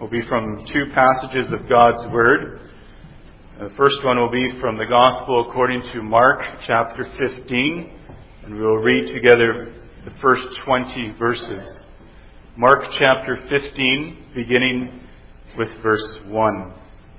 will be from two passages of God's Word. The first one will be from the Gospel according to Mark chapter 15, and we will read together the first 20 verses. Mark chapter 15, beginning with verse 1.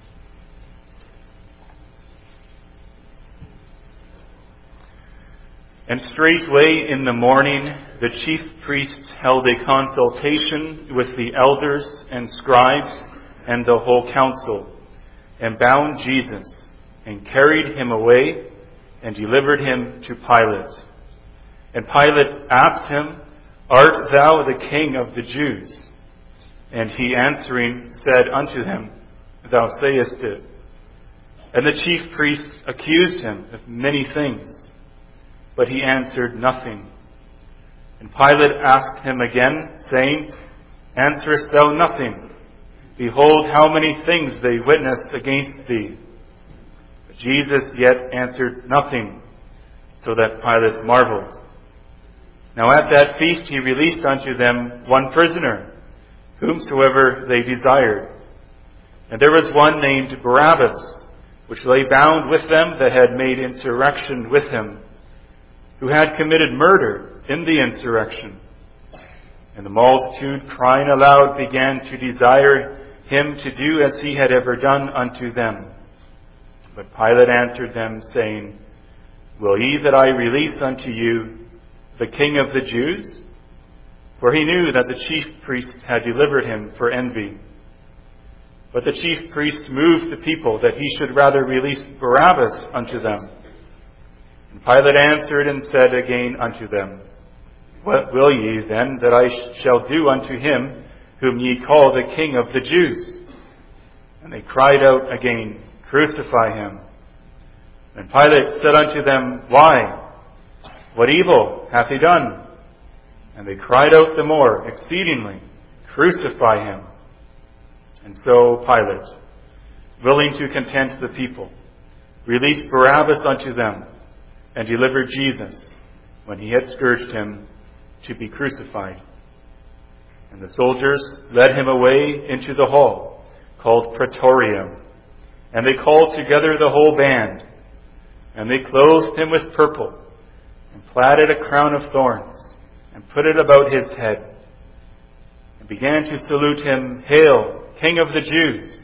And straightway in the morning the chief priests held a consultation with the elders and scribes and the whole council, and bound Jesus, and carried him away, and delivered him to Pilate. And Pilate asked him, Art thou the king of the Jews? And he answering said unto him, Thou sayest it. And the chief priests accused him of many things, but he answered nothing. And Pilate asked him again, saying, Answerest thou nothing? Behold, how many things they witness against thee. But Jesus yet answered nothing, so that Pilate marveled. Now at that feast he released unto them one prisoner, whomsoever they desired. And there was one named Barabbas, which lay bound with them that had made insurrection with him, who had committed murder in the insurrection. And the multitude, crying aloud, began to desire him to do as he had ever done unto them. But Pilate answered them, saying, Will ye that I release unto you the King of the Jews? For he knew that the chief priests had delivered him for envy. But the chief priests moved the people that he should rather release Barabbas unto them. And Pilate answered and said again unto them, What will ye then that I shall do unto him whom ye call the King of the Jews? And they cried out again, Crucify him. And Pilate said unto them, Why? What evil hath he done? And they cried out the more exceedingly, Crucify him. And so Pilate, willing to content the people, released Barabbas unto them, and delivered Jesus, when he had scourged him, to be crucified. And the soldiers led him away into the hall, called Praetorium. And they called together the whole band. And they clothed him with purple, and platted a crown of thorns, and put it about his head, and began to salute him, Hail, King of the Jews!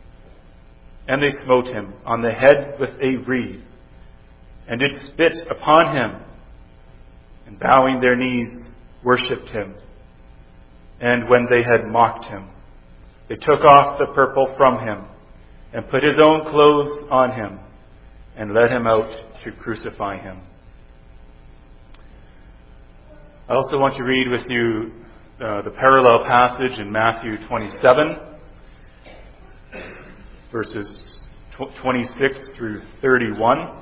And they smote him on the head with a reed, and did spit upon him, and bowing their knees, worshipped him. And when they had mocked him, they took off the purple from him, and put his own clothes on him, and led him out to crucify him. I also want to read with you the parallel passage in Matthew 27, verses 26 through 31.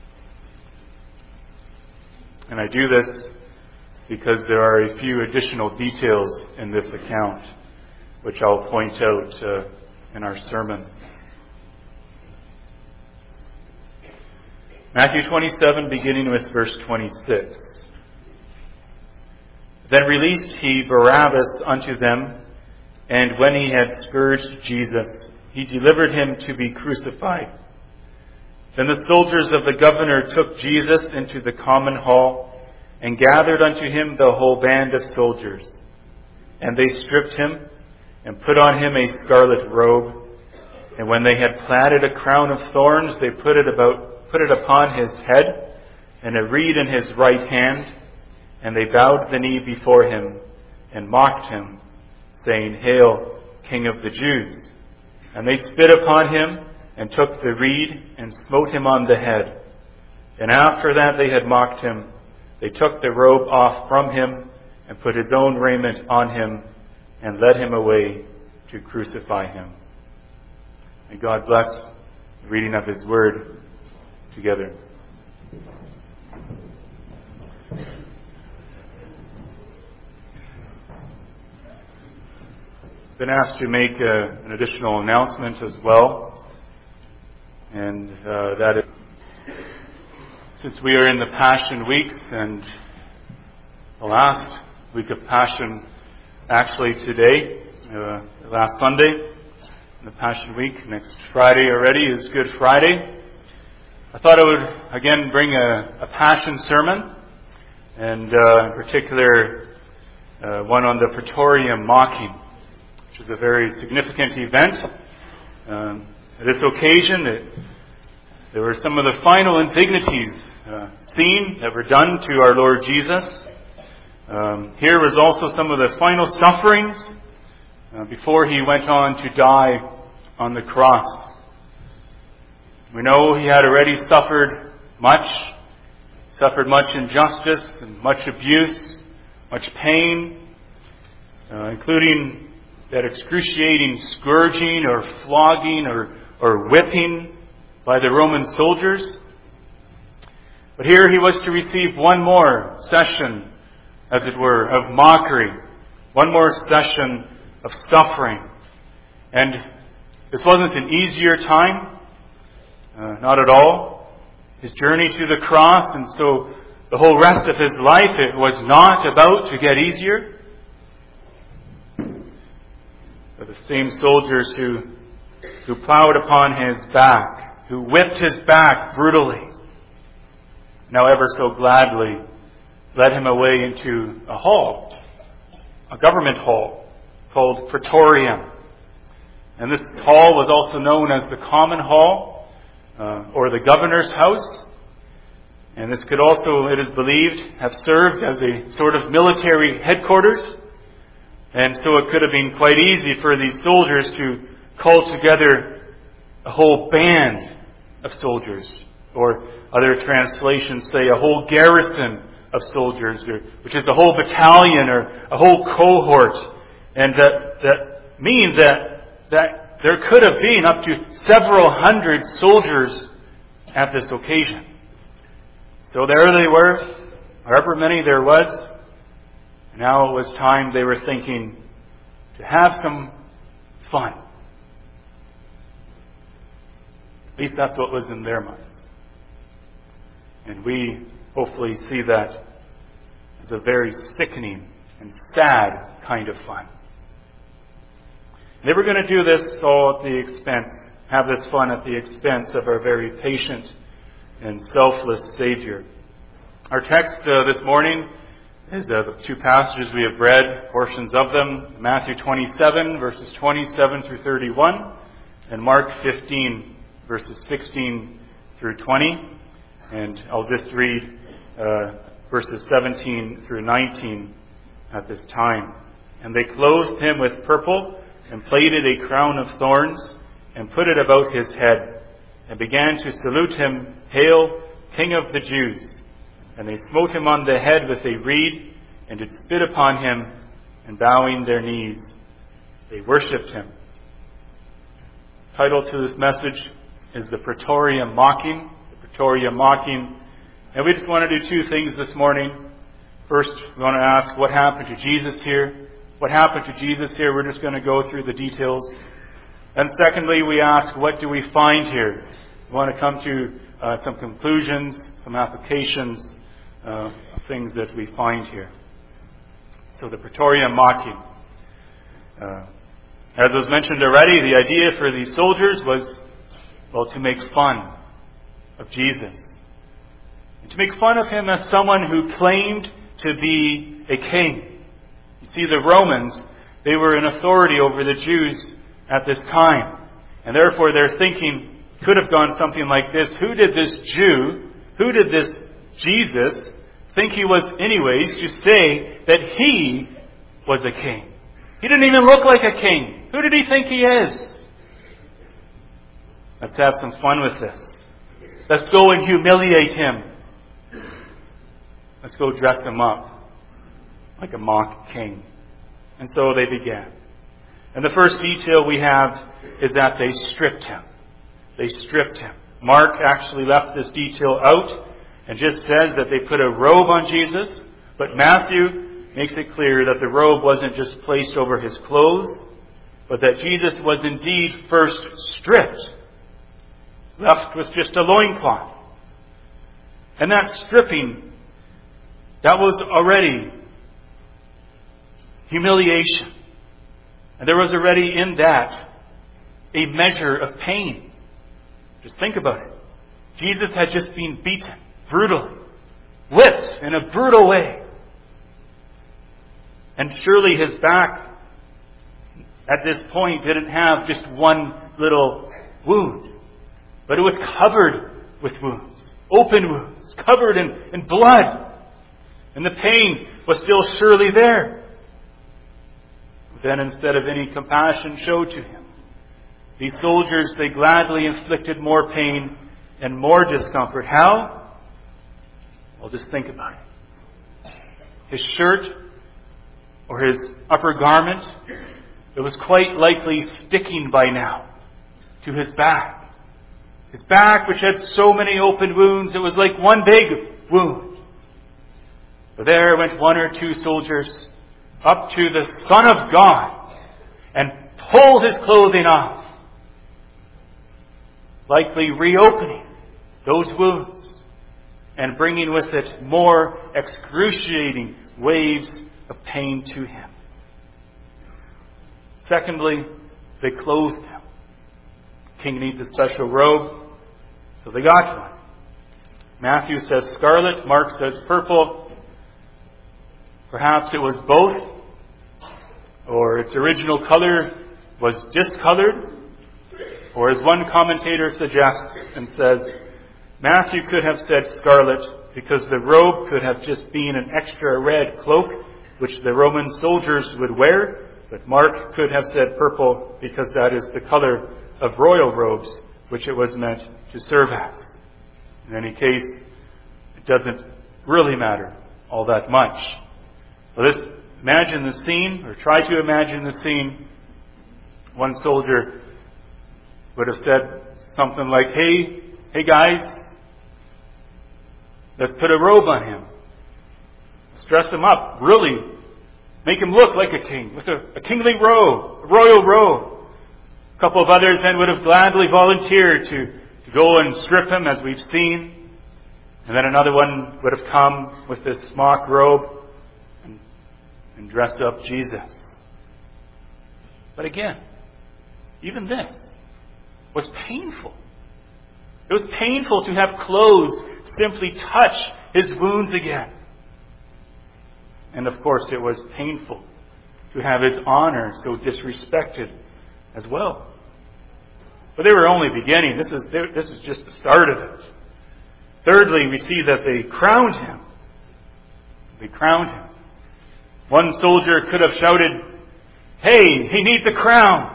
And I do this because there are a few additional details in this account, which I'll point out in our sermon. Matthew 27, beginning with verse 26. Then released he Barabbas unto them, and when he had scourged Jesus, he delivered him to be crucified. Then the soldiers of the governor took Jesus into the common hall, and gathered unto him the whole band of soldiers. And they stripped him, and put on him a scarlet robe. And when they had platted a crown of thorns, they put it upon his head, and a reed in his right hand. And they bowed the knee before him, and mocked him, saying, Hail, King of the Jews! And they spit upon him, and took the reed, and smote him on the head. And after that they had mocked him, they took the robe off from him, and put his own raiment on him, and led him away to crucify him. May God bless the reading of his word together. I've been asked to make an additional announcement as well, and that is, since we are in the Passion Weeks, and the last week of Passion actually today, last Sunday in the Passion Week. Next Friday already is Good Friday. I thought I would again bring a Passion sermon, and in particular one on the Praetorium mocking, which is a very significant event. At this occasion, there were some of the final indignities seen that were done to our Lord Jesus. Here was also some of the final sufferings before he went on to die on the cross. We know he had already suffered much injustice and much abuse, much pain, including that excruciating scourging or flogging or whipping by the Roman soldiers. But here he was to receive one more session, as it were, of mockery, one more session of suffering. And this wasn't an easier time, not at all. His journey to the cross, and so the whole rest of his life, it was not about to get easier. But the same soldiers who plowed upon his back, who whipped his back brutally, now ever so gladly led him away into a hall, a government hall called Praetorium. And this hall was also known as the Common Hall, or the Governor's House. And this could also, it is believed, have served as a sort of military headquarters. And so it could have been quite easy for these soldiers to call together a whole band of soldiers, or other translations say a whole garrison of soldiers, which is a whole battalion or a whole cohort. And that means that there could have been up to several hundred soldiers at this occasion. So there they were, however many there was. Now it was time, they were thinking, to have some fun. At least that's what was in their mind. And we hopefully see that as a very sickening and sad kind of fun. They were going to do this all at the expense, have this fun at the expense of our very patient and selfless Savior. Our text this morning is the two passages we have read, portions of them, Matthew 27, verses 27 through 31, and Mark 15, verses 16 through 20. And I'll just read verses 17 through 19 at this time. And they clothed him with purple, and plaited a crown of thorns, and put it about his head, and began to salute him, Hail, King of the Jews! And they smote him on the head with a reed, and did spit upon him, and bowing their knees, they worshipped him. The title to this message is The Praetorium Mocking. The Praetorium Mocking. And we just want to do two things this morning. First, we want to ask what happened to Jesus here. What happened to Jesus here? We're just going to go through the details. And secondly, we ask, what do we find here? We want to come to some conclusions, some applications of things that we find here. So the Praetorium mocking. As was mentioned already, the idea for these soldiers was, well, to make fun of Jesus. And to make fun of him as someone who claimed to be a king. You see, the Romans, they were in authority over the Jews at this time. And therefore their thinking could have gone something like this. Who did this Jew, who did this Jesus think he was anyways to say that he was a king? He didn't even look like a king. Who did he think he is? Let's have some fun with this. Let's go and humiliate him. Let's go dress him up like a mock king. And so they began. And the first detail we have is that they stripped him. They stripped him. Mark actually left this detail out and just says that they put a robe on Jesus. But Matthew makes it clear that the robe wasn't just placed over his clothes, but that Jesus was indeed first stripped, left with just a loincloth. And that stripping, that was already humiliation. And there was already in that a measure of pain. Just think about it. Jesus had just been beaten brutally, whipped in a brutal way. And surely his back at this point didn't have just one little wound, but it was covered with wounds, open wounds, covered in blood. And the pain was still surely there. Then instead of any compassion showed to him, these soldiers, they gladly inflicted more pain and more discomfort. How? Well, just think about it. His shirt or his upper garment, it was quite likely sticking by now to his back. His back, which had so many open wounds, it was like one big wound. But there went one or two soldiers up to the Son of God and pulled his clothing off, likely reopening those wounds and bringing with it more excruciating waves of pain to him. Secondly, they clothed him. The king needs a special robe, so they got one. Matthew says scarlet, Mark says purple. Perhaps it was both, or its original color was discolored, or as one commentator suggests and says, Matthew could have said scarlet because the robe could have just been an extra red cloak which the Roman soldiers would wear, but Mark could have said purple because that is the color of royal robes which it was meant to serve as. In any case, it doesn't really matter all that much. Well, let's imagine the scene, or try to imagine the scene. One soldier would have said something like, hey guys, let's put a robe on him. Let's dress him up, really. Make him look like a king, with a kingly robe, a royal robe. A couple of others then would have gladly volunteered to go and strip him, as we've seen. And then another one would have come with this smock robe and dressed up Jesus. But again, even this was painful. It was painful to have clothes simply touch his wounds again. And of course, it was painful to have his honor so disrespected as well. But they were only beginning. This is just the start of it. Thirdly, we see that they crowned him. They crowned him. One soldier could have shouted, hey, he needs a crown.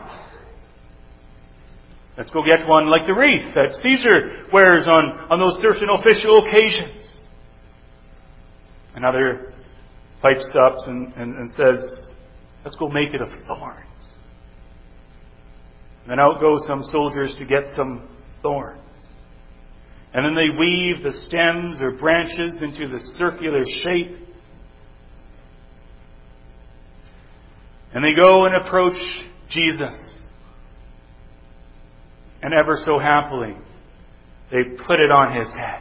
Let's go get one like the wreath that Caesar wears on those certain official occasions. Another pipes up and says, let's go make it of thorns. And then out go some soldiers to get some thorns. And then they weave the stems or branches into the circular shape. And they go and approach Jesus. And ever so happily, they put it on his head.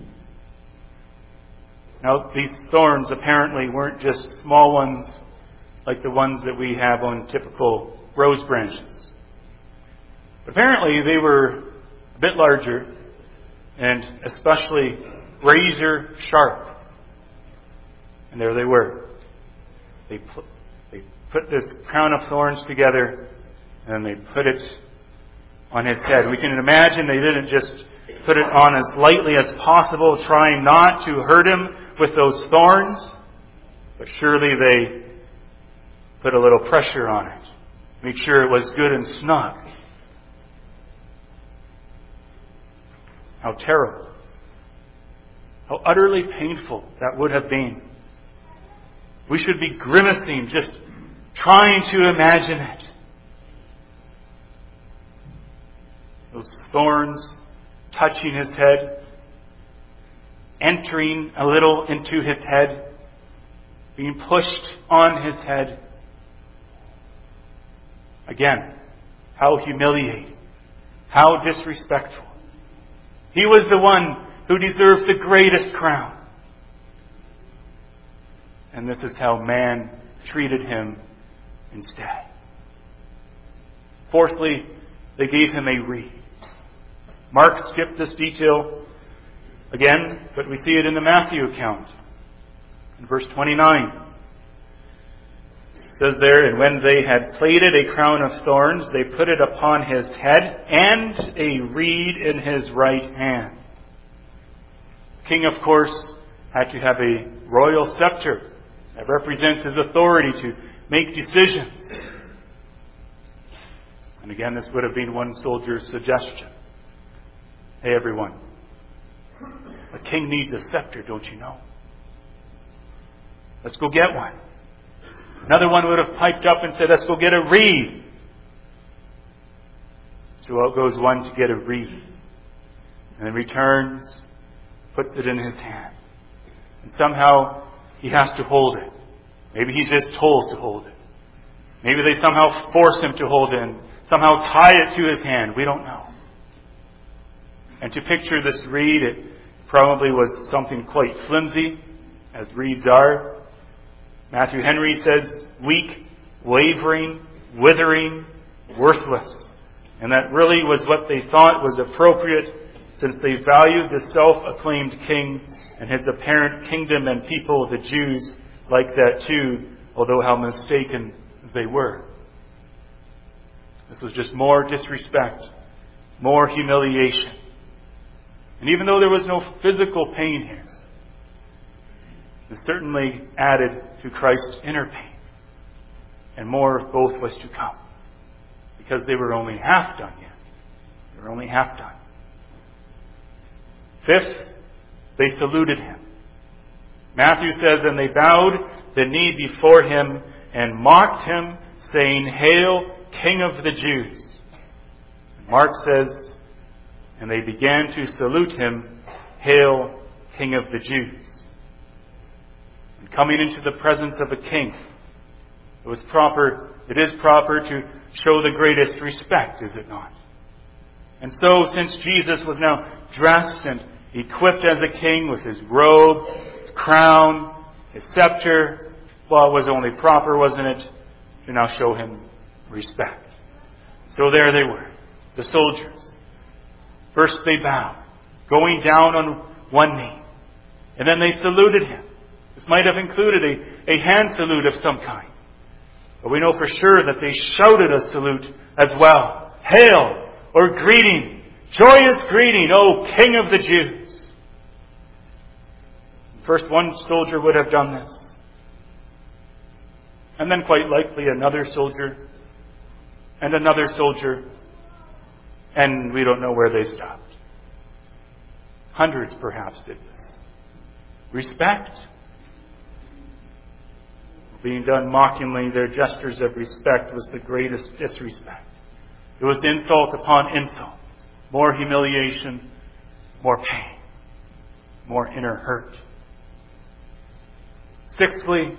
Now, these thorns apparently weren't just small ones like the ones that we have on typical rose branches. But apparently, they were a bit larger and especially razor sharp. And there they were. They put this crown of thorns together and they put it on his head. We can imagine they didn't just put it on as lightly as possible, trying not to hurt him with those thorns, but surely they put a little pressure on it. Make sure it was good and snug. How terrible. How utterly painful that would have been. We should be grimacing, just trying to imagine it. Those thorns touching his head, entering a little into his head, being pushed on his head. Again, how humiliating, how disrespectful. He was the one who deserved the greatest crown. And this is how man treated him instead. Fourthly, they gave him a reed. Mark skipped this detail again, but we see it in the Matthew account. In verse 29, it says there, "And when they had plaited a crown of thorns, they put it upon his head, and a reed in his right hand." The king, of course, had to have a royal scepter that represents his authority to make decisions. And again, this would have been one soldier's suggestion. "Hey, everyone, a king needs a scepter, don't you know? Let's go get one." Another one would have piped up and said, "Let's go get a reed." So out goes one to get a reed. And then returns, puts it in his hand. And somehow he has to hold it. Maybe he's just told to hold it. Maybe they somehow force him to hold it and somehow tie it to his hand. We don't know. And to picture this reed, it probably was something quite flimsy, as reeds are. Matthew Henry says, weak, wavering, withering, worthless. And that really was what they thought was appropriate, since they valued the self-acclaimed king and his apparent kingdom and people, the Jews, like that too, although how mistaken they were. This was just more disrespect, more humiliation. And even though there was no physical pain here, it certainly added to Christ's inner pain. And more of both was to come. Because they were only half done yet. They were only half done. Fifth, they saluted him. Matthew says, "And they bowed the knee before him and mocked him, saying, 'Hail, King of the Jews.'" And Mark says, "And they began to salute him, 'Hail, King of the Jews.'" And coming into the presence of a king, it is proper to show the greatest respect, is it not? And so, since Jesus was now dressed and equipped as a king with his robe, his crown, his scepter, well, it was only proper, wasn't it, to now show him respect. So there they were, the soldiers. First they bowed, going down on one knee. And then they saluted him. This might have included a hand salute of some kind. But we know for sure that they shouted a salute as well. "Hail," or "Greeting," "Joyous greeting, O King of the Jews." First one soldier would have done this. And then quite likely another soldier. And another soldier. And we don't know where they stopped. Hundreds perhaps did this. Respect. Being done mockingly, their gestures of respect was the greatest disrespect. It was insult upon insult. More humiliation, more pain, more inner hurt. Sixthly,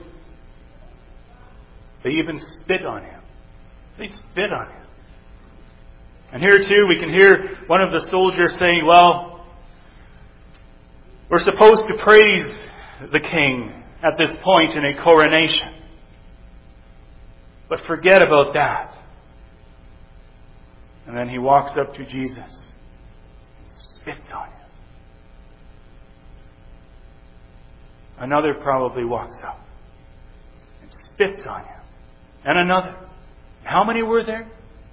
they even spit on him. They spit on him. And here too, we can hear one of the soldiers saying, "Well, we're supposed to praise the king at this point in a coronation. But forget about that." And then he walks up to Jesus and spits on him. Another probably walks up and spits on him. And another. How many were there?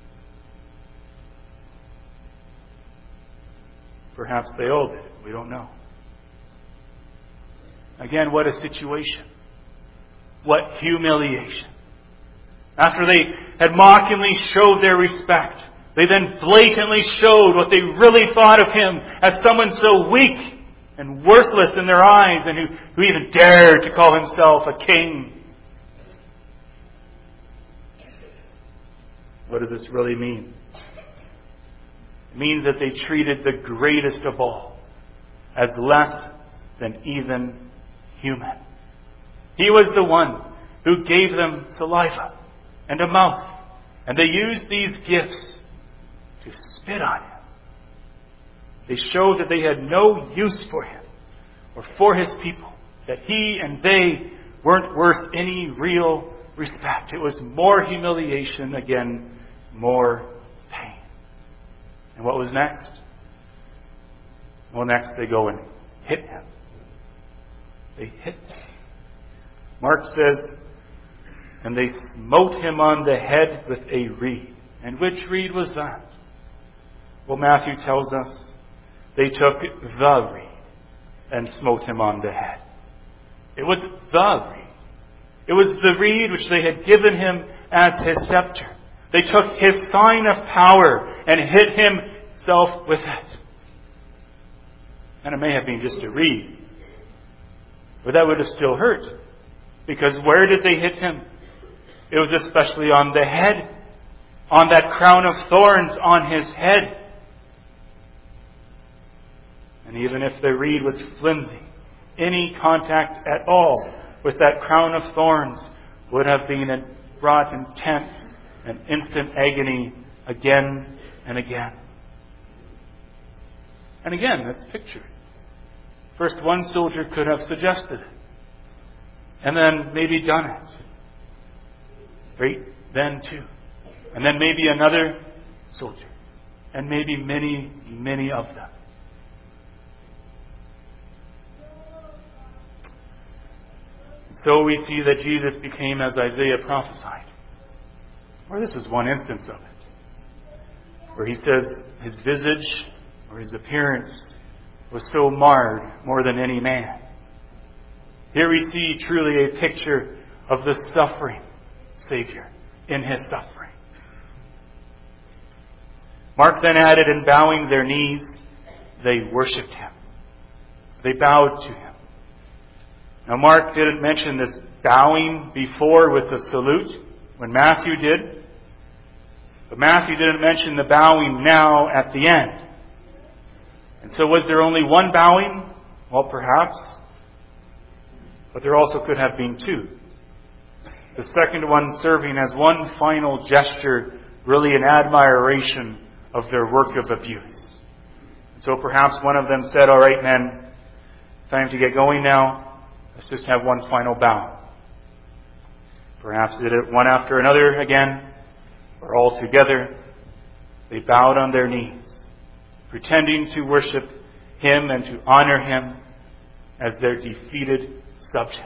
Perhaps they all did. We don't know. Again, what a situation. What humiliation. After they had mockingly showed their respect, they then blatantly showed what they really thought of him as someone so weak and worthless in their eyes, and who even dared to call himself a king. What does this really mean? It means that they treated the greatest of all as less than even human. He was the one who gave them saliva and a mouth, and they used these gifts to spit on him. They showed that they had no use for him or for his people, that he and they weren't worth any real respect. It was more humiliation, again, more And what was next? Well, next they go and hit him. They hit him. Mark says, and they smote him on the head with a reed. And which reed was that? Well, Matthew tells us they took the reed and smote him on the head. It was the reed. It was the reed which they had given him as his scepter. They took his sign of power and hit himself with it. And it may have been just a reed, but that would have still hurt. Because where did they hit him? It was especially on the head, on that crown of thorns on his head. And even if the reed was flimsy, any contact at all with that crown of thorns would have brought intense and instant agony again and again. And again, let's picture it. First, one soldier could have suggested it, and then maybe done it. Right? Then two. And then maybe another soldier. And maybe many, many of them. So we see that Jesus became as Isaiah prophesied. Or this is one instance of it. Where he says his visage or his appearance was so marred more than any man. Here we see truly a picture of the suffering Savior in his suffering. Mark then added, in bowing their knees, they worshipped him. They bowed to him. Now Mark didn't mention this bowing before with the salute when Matthew did. But Matthew didn't mention the bowing now at the end. And so was there only one bowing? Well, perhaps. But there also could have been two. The second one serving as one final gesture, really an admiration of their work of abuse. So perhaps one of them said, all right, men, time to get going now. Let's just have one final bow. Perhaps did it one after another again, or all together. They bowed on their knees, pretending to worship him and to honor him as their defeated subject.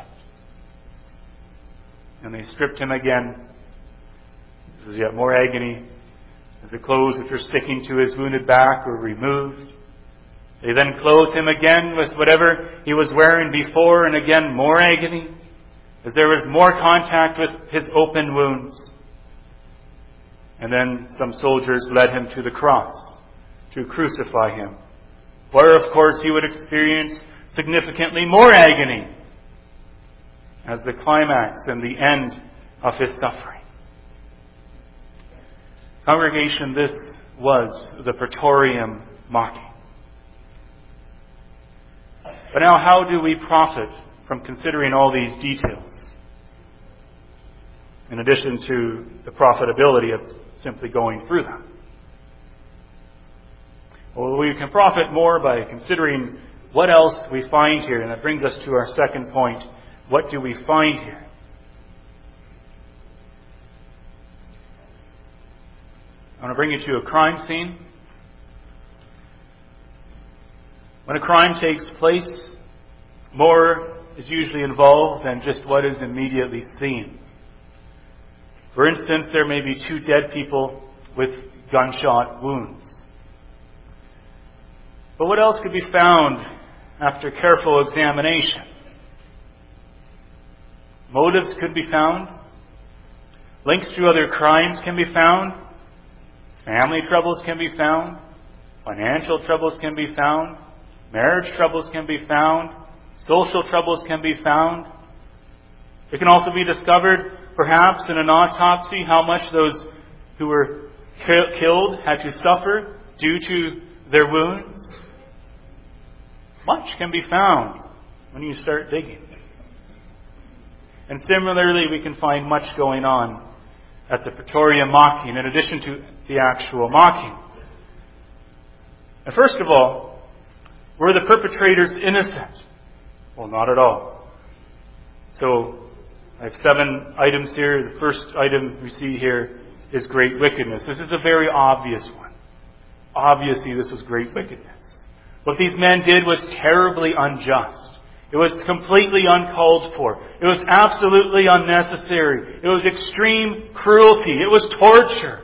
And they stripped him again. There was yet more agony as the clothes which were sticking to his wounded back were removed. They then clothed him again with whatever he was wearing before, and again more agony as there was more contact with his open wounds. And then some soldiers led him to the cross to crucify him, where of course he would experience significantly more agony as the climax and the end of his suffering. Congregation, this was the Praetorium mocking. But now, how do we profit from considering all these details, in addition to the profitability of simply going through them? Well, we can profit more by considering what else we find here, and that brings us to our second point. What do we find here? I want to bring you to a crime scene. When a crime takes place, more is usually involved than just what is immediately seen. For instance, there may be two dead people with gunshot wounds. But what else could be found after careful examination? Motives could be found. Links to other crimes can be found. Family troubles can be found. Financial troubles can be found. Marriage troubles can be found. Social troubles can be found. It can also be discovered, perhaps in an autopsy, how much those who were killed had to suffer due to their wounds. Much can be found when you start digging. And similarly, we can find much going on at the Praetorium mocking, in addition to the actual mocking. And first of all, were the perpetrators innocent? Well, not at all. So, I have 7 items here. The first item we see here is great wickedness. This is a very obvious one. Obviously, this was great wickedness. What these men did was terribly unjust. It was completely uncalled for. It was absolutely unnecessary. It was extreme cruelty. It was torture.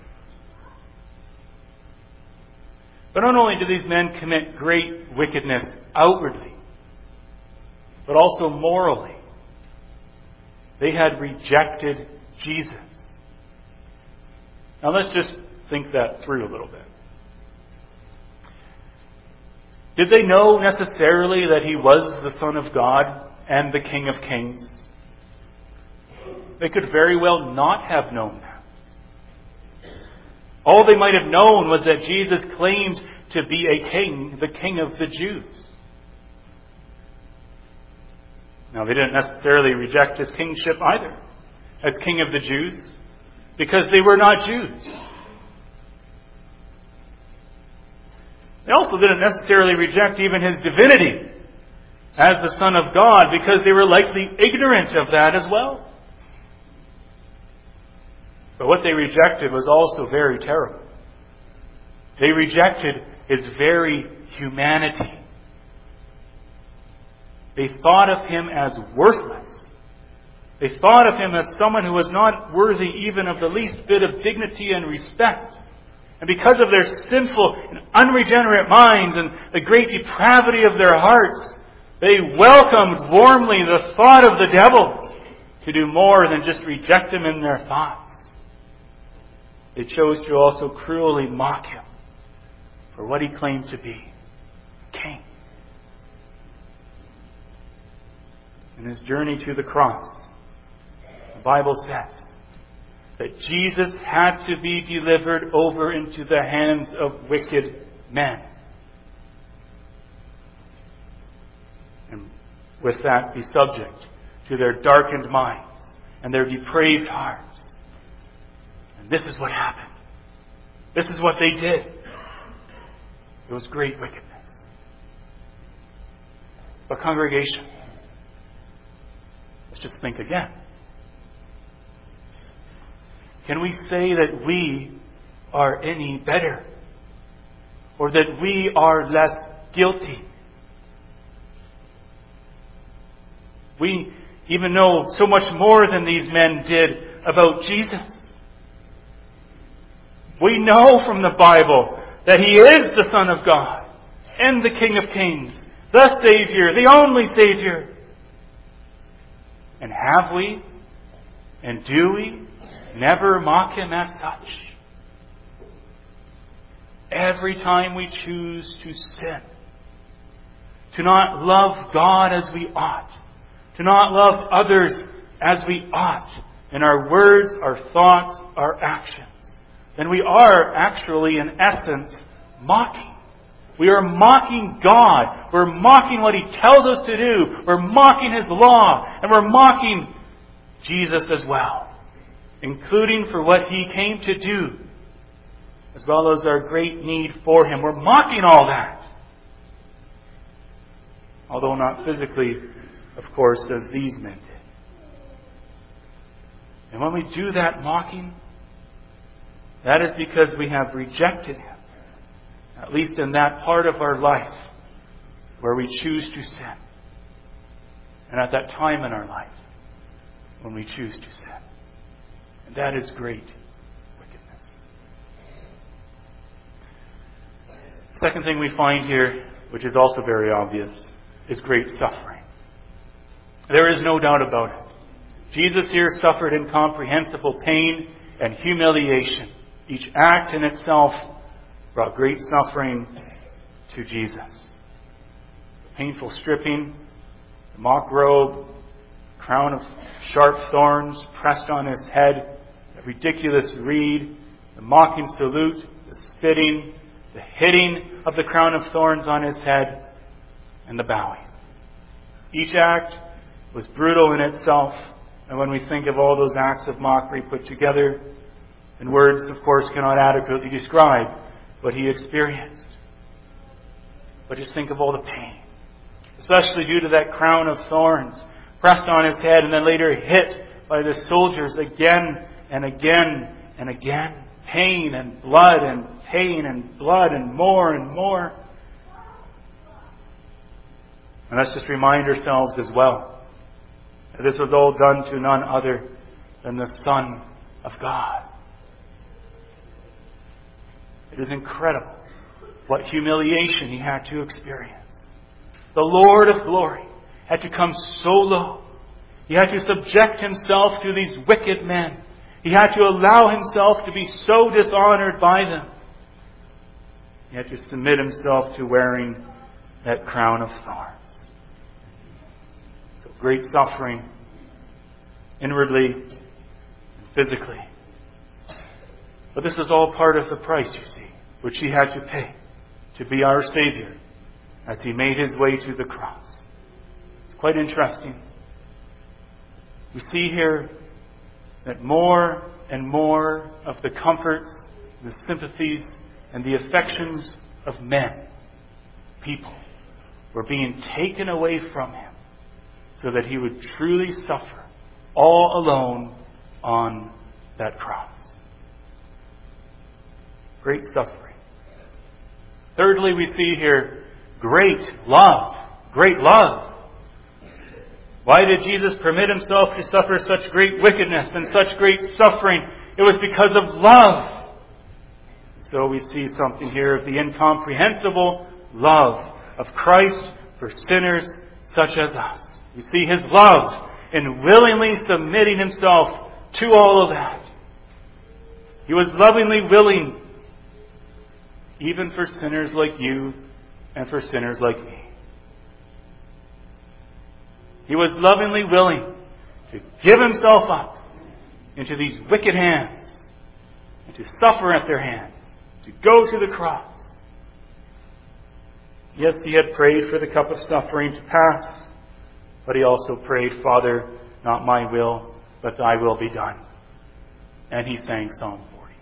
But not only did these men commit great wickedness outwardly, but also morally. They had rejected Jesus. Now let's just think that through a little bit. Did they know necessarily that He was the Son of God and the King of Kings? They could very well not have known that. All they might have known was that Jesus claimed to be a king, the King of the Jews. Now, they didn't necessarily reject His kingship either, as King of the Jews, because they were not Jews. They also didn't necessarily reject even His divinity as the Son of God, because they were likely ignorant of that as well. But what they rejected was also very terrible. They rejected His very humanity. They thought of Him as worthless. They thought of Him as someone who was not worthy even of the least bit of dignity and respect. And because of their sinful and unregenerate minds and the great depravity of their hearts, they welcomed warmly the thought of the devil to do more than just reject Him in their thoughts. They chose to also cruelly mock Him for what He claimed to be, King. In His journey to the cross, the Bible says that Jesus had to be delivered over into the hands of wicked men. And with that, be subject to their darkened minds and their depraved hearts. And this is what happened. This is what they did. It was great wickedness. But congregation, let's just think again. Can we say that we are any better? Or that we are less guilty? We even know so much more than these men did about Jesus. We know from the Bible that He is the Son of God and the King of Kings, the Savior, the only Savior. And have we, and do we, never mock Him as such? Every time we choose to sin, to not love God as we ought, to not love others as we ought, in our words, our thoughts, our actions, then we are actually, in essence, mocking. We are mocking God. We're mocking what He tells us to do. We're mocking His law. And we're mocking Jesus as well, including for what He came to do, as well as our great need for Him. We're mocking all that. Although not physically, of course, as these men did. And when we do that mocking, that is because we have rejected Him, at least in that part of our life where we choose to sin. And at that time in our life when we choose to sin. And that is great wickedness. Second thing we find here, which is also very obvious, is great suffering. There is no doubt about it. Jesus here suffered incomprehensible pain and humiliation. Each act in itself brought great suffering to Jesus. The painful stripping, the mock robe, crown of sharp thorns pressed on His head, the ridiculous reed, the mocking salute, the spitting, the hitting of the crown of thorns on His head, and the bowing. Each act was brutal in itself, and when we think of all those acts of mockery put together, and words, of course, cannot adequately describe what He experienced. But just think of all the pain, especially due to that crown of thorns pressed on His head and then later hit by the soldiers again and again and again. Pain and blood and pain and blood and more and more. And let's just remind ourselves as well that this was all done to none other than the Son of God. It is incredible what humiliation he had to experience. The Lord of glory had to come so low. He had to subject himself to these wicked men. He had to allow himself to be so dishonored by them. He had to submit himself to wearing that crown of thorns. So great suffering, inwardly and physically. But this is all part of the price, you see, which he had to pay to be our Savior as he made his way to the cross. It's quite interesting. We see here that more and more of the comforts, the sympathies, and the affections of men, people, were being taken away from him so that he would truly suffer all alone on that cross. Great suffering. Thirdly, we see here great love. Great love. Why did Jesus permit himself to suffer such great wickedness and such great suffering? It was because of love. So we see something here of the incomprehensible love of Christ for sinners such as us. We see his love in willingly submitting himself to all of that. He was lovingly willing, even for sinners like you and for sinners like me. He was lovingly willing to give himself up into these wicked hands and to suffer at their hands, to go to the cross. Yes, he had prayed for the cup of suffering to pass, but he also prayed, Father, not my will, but thy will be done. And he sang Psalm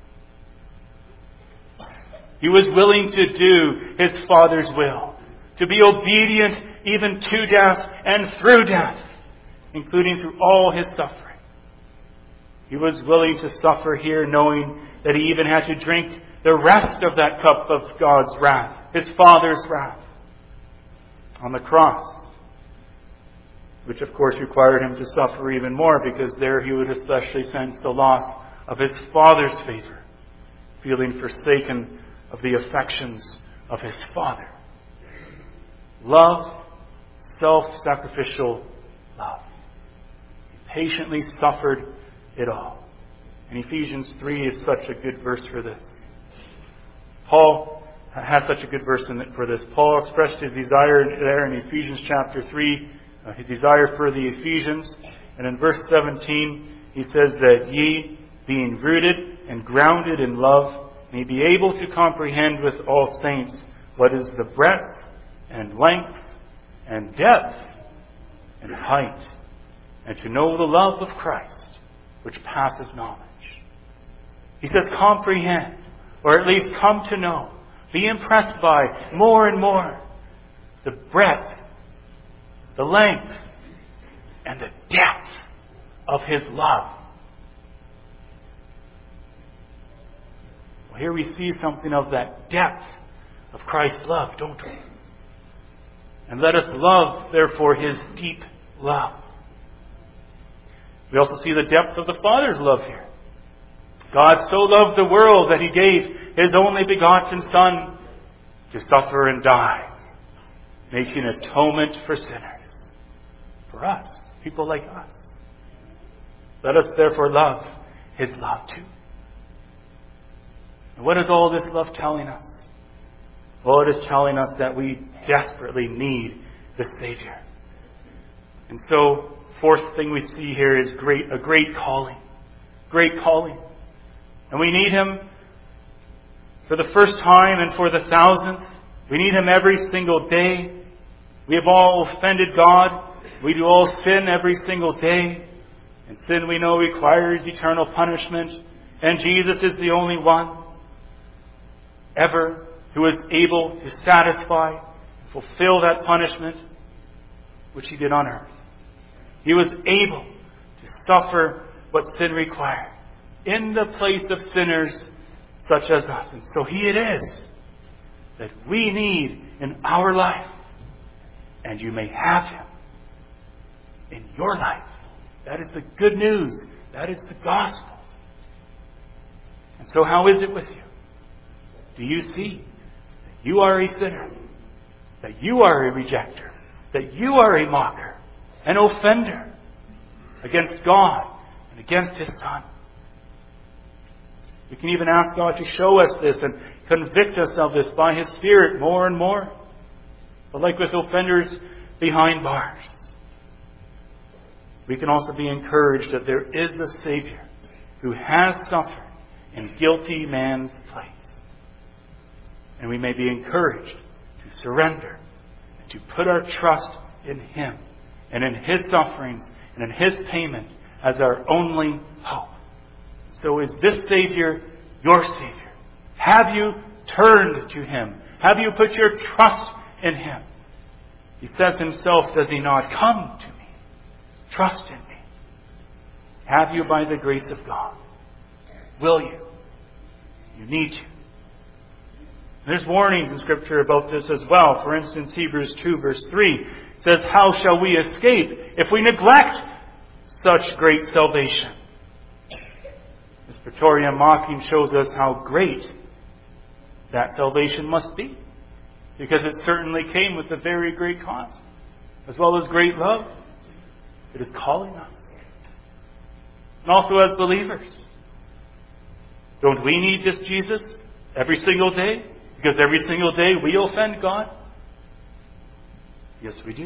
40. He was willing to do his Father's will, to be obedient even to death and through death, including through all his suffering. He was willing to suffer here, knowing that he even had to drink the rest of that cup of God's wrath, his Father's wrath, on the cross, which of course required him to suffer even more, because there he would especially sense the loss of his Father's favor, feeling forsaken of the affections of his Father. Love, self-sacrificial love. He patiently suffered it all. And Ephesians 3 is such a good verse for this. Paul has such a good verse for this. Paul expressed his desire there in Ephesians chapter 3, his desire for the Ephesians. And in verse 17, he says that ye, being rooted and grounded in love, may be able to comprehend with all saints what is the breadth and length and depth and height, and to know the love of Christ, which passes knowledge. He says comprehend, or at least come to know, be impressed by more and more the breadth, the length, and the depth of his love. Well, here we see something of that depth of Christ's love, don't we? And let us love, therefore, his deep love. We also see the depth of the Father's love here. God so loved the world that he gave his only begotten Son to suffer and die, making atonement for sinners, for us, people like us. Let us therefore love his love too. And what is all this love telling us? Well, it is telling us that we desperately need the Savior. And so, fourth thing we see here is a great calling. Great calling. And we need him for the first time and for the 1,000th. We need him every single day. We have all offended God. We do all sin every single day. And sin, we know, requires eternal punishment. And Jesus is the only one ever who is able to satisfy and fulfill that punishment which he did on earth. He was able to suffer what sin required in the place of sinners such as us. And so He it is that we need in our life. And you may have Him in your life. That is the good news. That is the gospel. And so how is it with you? Do you see that you are a sinner? That you are a rejecter? That you are a mocker? An offender against God and against His Son? We can even ask God to show us this and convict us of this by His Spirit more and more. But like with offenders behind bars, we can also be encouraged that there is a Savior who has suffered in guilty man's place. And we may be encouraged to surrender and to put our trust in Him and in His sufferings and in His payment as our only hope. So is this Savior your Savior? Have you turned to Him? Have you put your trust in Him? He says Himself, does He not? Come to me. Trust in me. Have you by the grace of God? Will you? You need to. There's warnings in Scripture about this as well. For instance, Hebrews 2 verse 3 says, how shall we escape if we neglect such great salvation? This Praetorian mocking shows us how great that salvation must be. Because it certainly came with a very great cost, as well as great love. It is calling us. And also as believers, don't we need this Jesus every single day? Because every single day we offend God? Yes, we do.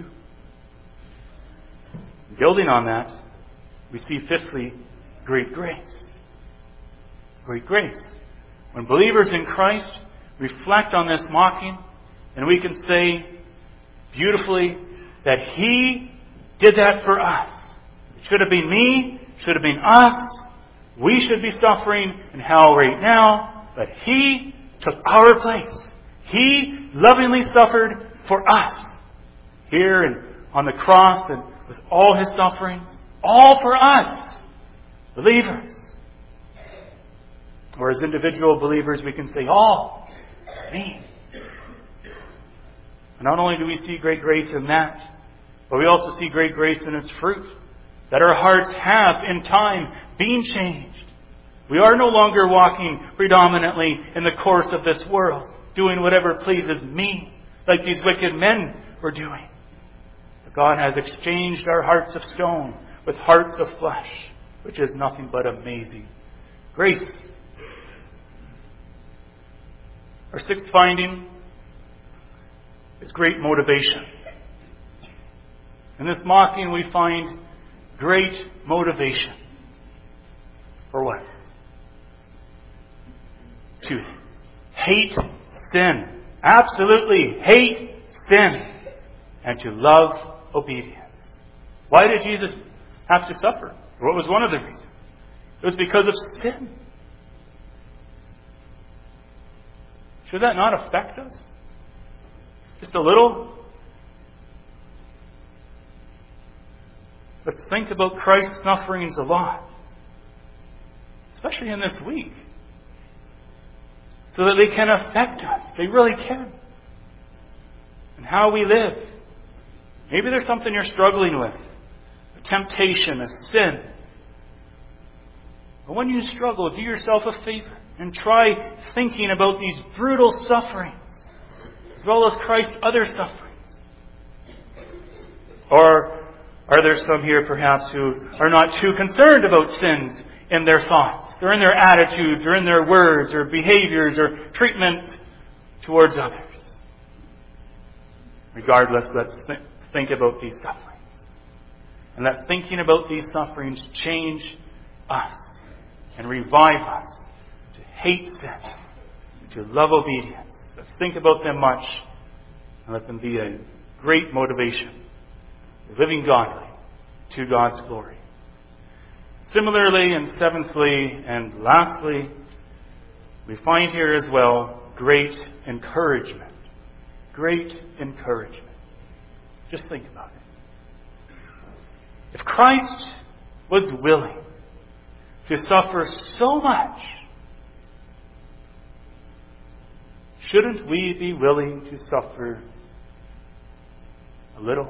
Building on that, we see fifthly, great grace. Great grace. When believers in Christ reflect on this mocking, and we can say beautifully that He did that for us. It should have been me, should have been us. We should be suffering in hell right now, but He took our place. He lovingly suffered for us. Here and on the cross and with all His sufferings. All for us, believers. Or as individual believers we can say, all for me. And not only do we see great grace in that, but we also see great grace in its fruit. That our hearts have, in time, been changed. We are no longer walking predominantly in the course of this world, doing whatever pleases me, like these wicked men were doing. But God has exchanged our hearts of stone with hearts of flesh, which is nothing but amazing grace. Our sixth finding is great motivation. In this mocking we find great motivation. For what? To hate sin. Absolutely hate sin. And to love obedience. Why did Jesus have to suffer? What was one of the reasons? It was because of sin. Should that not affect us? Just a little? But think about Christ's sufferings a lot. Especially in this week. So that they can affect us. They really can. And how we live. Maybe there's something you're struggling with. A temptation, a sin. But when you struggle, do yourself a favor and try thinking about these brutal sufferings, as well as Christ's other sufferings. Or are there some here perhaps who are not too concerned about sins in their thoughts, or in their attitudes, or in their words, or behaviors, or treatment towards others? Regardless, let's think about these sufferings. And let thinking about these sufferings change us and revive us to hate sin, to love obedience. Let's think about them much and let them be a great motivation, living godly to God's glory. Similarly, and seventhly, and lastly, we find here as well great encouragement. Great encouragement. Just think about it. If Christ was willing to suffer so much shouldn't we be willing to suffer a little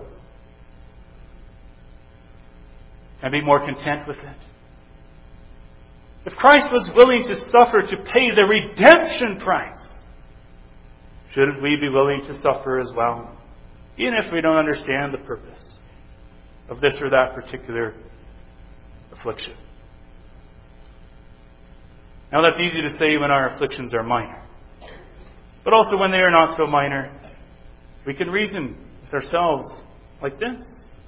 and be more content with it? If Christ was willing to suffer to pay the redemption price, shouldn't we be willing to suffer as well, even if we don't understand the purpose of this or that particular affliction? Now, that's easy to say when our afflictions are minor. But also when they are not so minor, we can reason with ourselves like this.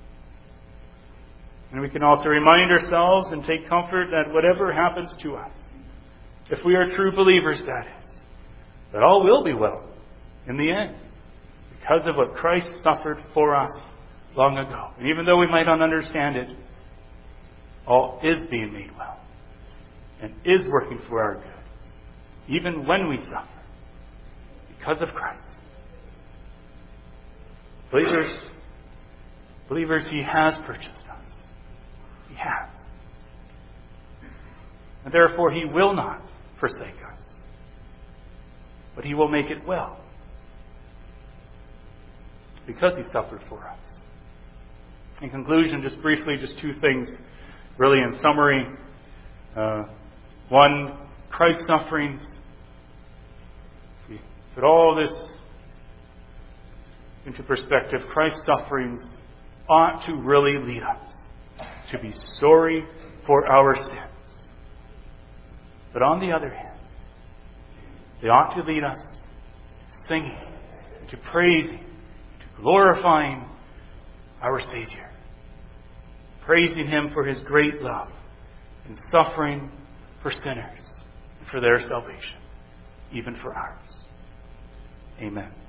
And we can also remind ourselves and take comfort that whatever happens to us, if we are true believers, that is, that all will be well in the end, because of what Christ suffered for us long ago. And even though we might not understand it, all is being made well and is working for our good, even when we suffer, because of Christ. Believers, He has purchased us. He has. And therefore He will not forsake us, but He will make it well, because He suffered for us. In conclusion, just briefly, just two things, really in summary. One, Christ's sufferings. We put all this into perspective. Christ's sufferings ought to really lead us to be sorry for our sins. But on the other hand, they ought to lead us to singing, to praising, to glorifying our Savior, praising Him for His great love and suffering for sinners and for their salvation, even for ours. Amen.